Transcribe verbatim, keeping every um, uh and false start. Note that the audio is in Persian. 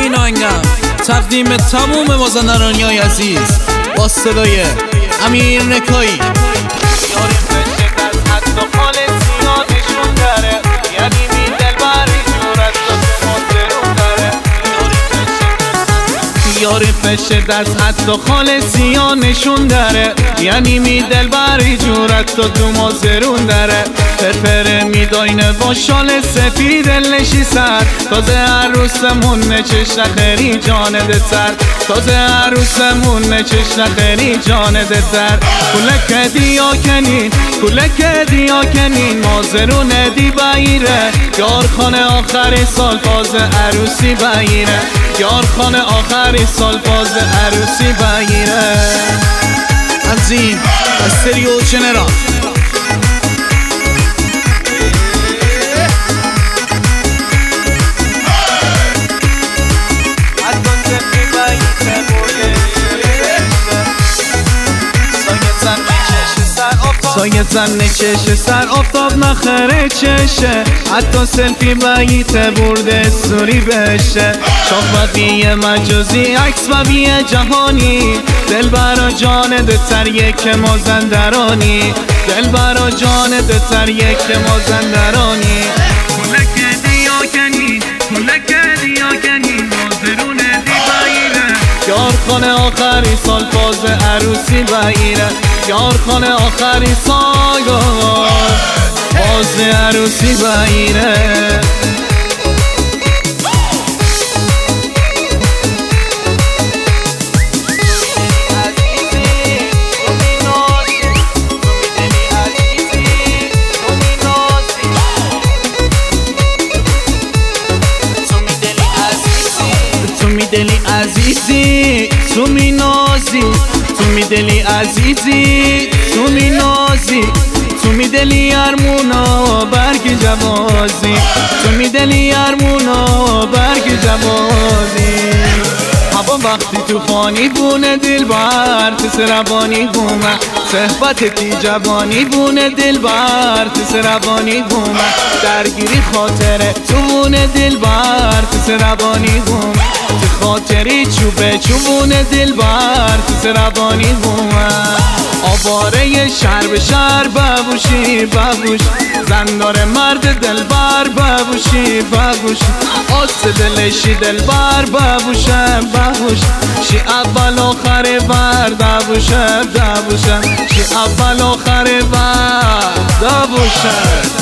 این آهنگم تقدیم تموم مازندرانیای عزیز با صدای امیر نکایی. یاری فشه دست حد و خالصی ها نشون داره، یعنی می دل بری جورت تو تو مازرون داره. فرفره می داینه با شال سفید لشی سر، تازه عروسمون نچش نخری جانده تر، تازه عروسمون نچش نخری جانده تر. کلک دیا کنین کلک دیا کنین مازرون دی بایره، یار خانه آخر سال فاز عروسی بایره، یار خانه آخر سال باز عروسی بگیره. تنظیم استریو جنرال. سایه زن چشه سر آفتاب نخره چشه، حتی سلفی بگیته برده سوری بشه. شاخبطی مجازی عکس ببی جهانی، دل برا جان دتر یک مازندرانی، دل برا جان دتر یک مازندرانی. کلک دیا کنین کلک دیا کنین مازرون دی بایره، یار خانه آخری سال فاز عروسی بایره، یار خانه آخری سال باز عروسی بایره. تو می دلی عزیزی تو می نازی، تو می دلی عزیزی تو می نازی، تو می دلی ارمونا برگ جوازی، تو می دلی ارمونا برگ جوازی. هوا وقتی تو خانی بونه دل بر تو سربانی بومه، صحبت تی جوانی بونه دل بر تو سربانی بومه، درگیری خاطره تو بونه دل بر تو سربانی بومه، تو خاطری چوبه چوبونه دل بر تو سربانی بومه. آواره شهر به شهر ببوشی ببوش، زندار مرد دلبر ببوشی ببوش، آس دلشی دلبر ببوشه ببوش، شی اول آخر ور دبوشه دبوشه، شی اول آخر ور دبوشه.